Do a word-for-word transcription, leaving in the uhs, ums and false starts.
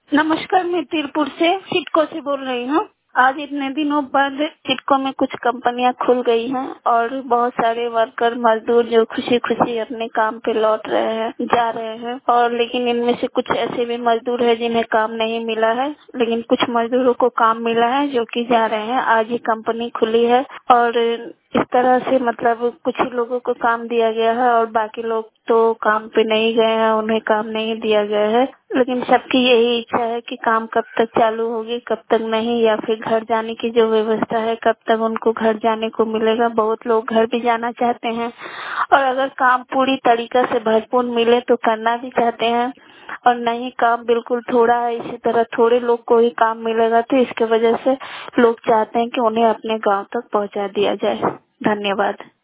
नमस्कार, मैं तीरपुर से सिडको से बोल रही हूँ। आज इतने दिनों बाद सिडको में कुछ कंपनियां खुल गई हैं और बहुत सारे वर्कर मजदूर जो खुशी खुशी अपने काम पे लौट रहे हैं, जा रहे हैं। और लेकिन इनमें से कुछ ऐसे भी मजदूर हैं जिन्हें काम नहीं मिला है, लेकिन कुछ मजदूरों को काम मिला है जो कि जा रहे हैं। आज ही कंपनी खुली है और इस तरह से मतलब कुछ ही लोगों को काम दिया गया है और बाकी लोग तो काम पे नहीं गए हैं, उन्हें काम नहीं दिया गया है। लेकिन सबकी यही इच्छा है कि काम कब तक चालू होगी, कब तक नहीं, या फिर घर जाने की जो व्यवस्था है कब तक उनको घर जाने को मिलेगा। बहुत लोग घर भी जाना चाहते हैं और अगर काम पूरी तरीका से भरपूर मिले तो करना भी चाहते हैं, और नहीं काम बिल्कुल थोड़ा है, इसी तरह थोड़े लोग को ही काम मिलेगा। तो इसके वजह से लोग चाहते हैं कि उन्हें अपने गांव तक पहुंचा दिया जाए। धन्यवाद।